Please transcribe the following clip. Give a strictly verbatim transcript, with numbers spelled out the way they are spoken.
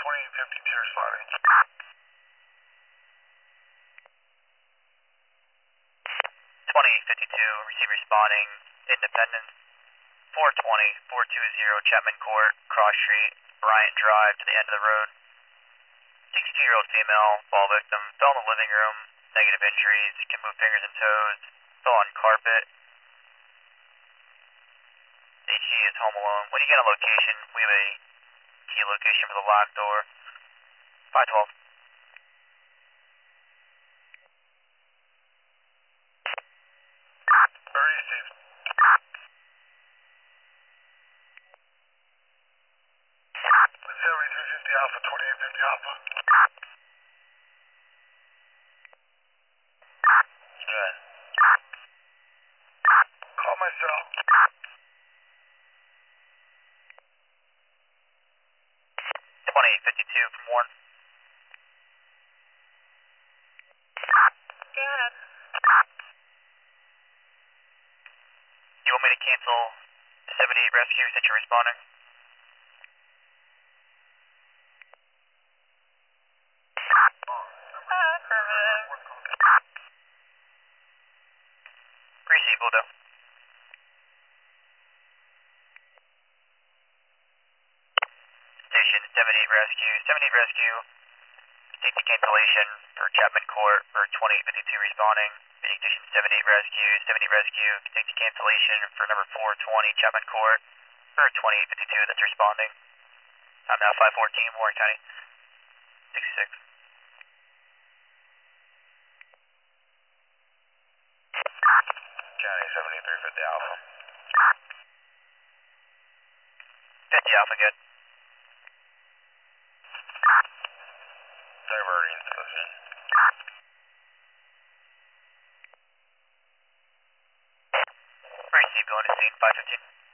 twenty-eight fifty-two responding. twenty-eight fifty-two, receive responding, Independence, four twenty, four twenty Chapman Court, Cross Street, Bryant Drive to the end of the road. sixteen-year-old female, fall victim, fell in the living room, negative injuries, can move fingers and toes, fell on carpet. H G is home alone. When you get a location, we have a key location for the locked door. five twelve. Very received. seventy-three fifty Alpha, twenty-eight fifty Alpha. Good. Call my cell. twenty-eight fifty-two from Warren. Go ahead. You want me to cancel seventy-eight rescue since you're responding? Affirmative. Receive, Bulldo. Station seventy-eight rescue. seventy-eight rescue. Take the cancellation for Chapman Court for twenty-eight fifty-two responding. Meeting station seventy-eight rescue. seventy rescue. Take the cancellation for number four twenty Chapman Court for twenty-eight fifty-two that's responding. I'm now five fourteen Warren County. sixty-six. County seventy-three fifty Alpha. fifty Alpha, good. Diverting to the scene. Receive, going to scene five fifteen.